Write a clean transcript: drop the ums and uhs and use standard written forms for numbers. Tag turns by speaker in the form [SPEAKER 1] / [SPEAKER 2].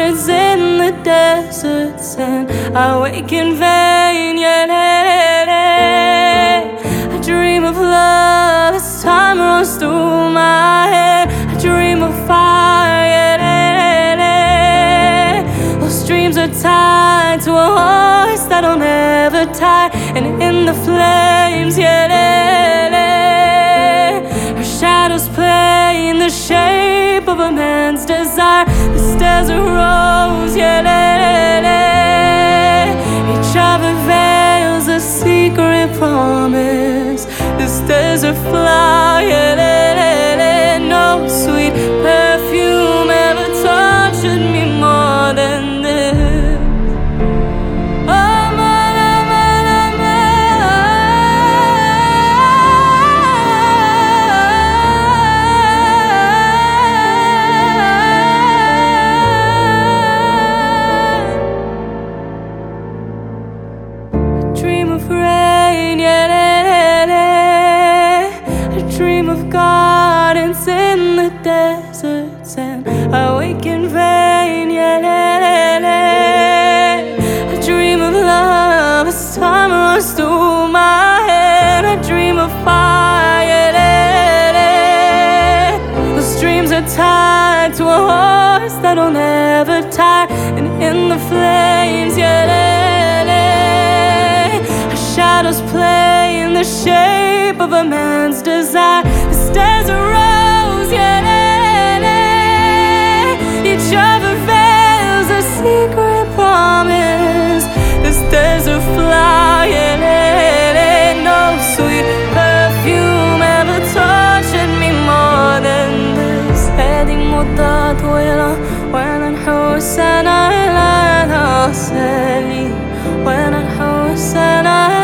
[SPEAKER 1] gardens in the deserts, and I wake in vain. Yeah, I dream of love as time runs through my head. I dream of fire. Yeah, those dreams are tied to a horse that'll never tie, and in the flames, her shadows play in the shape of a man's desire. This desert rose, each other veils a secret promise. This desert flower, no sweet perfume ever touched me more than this. Dream of rain, I dream of gardens in the deserts, and I wake in vain. I dream of love as time runs through my head. I dream of fire. Those dreams are tied to a horse that'll never tire, and in the flames, shadows play in the shape of a man's desire. This desert rose, each other veils a secret promise. This desert flower, no sweet perfume ever touched me more than this. هذه مدة طويلة وأنا نحوس أنا لا نصلي، وأنا نحوس أنا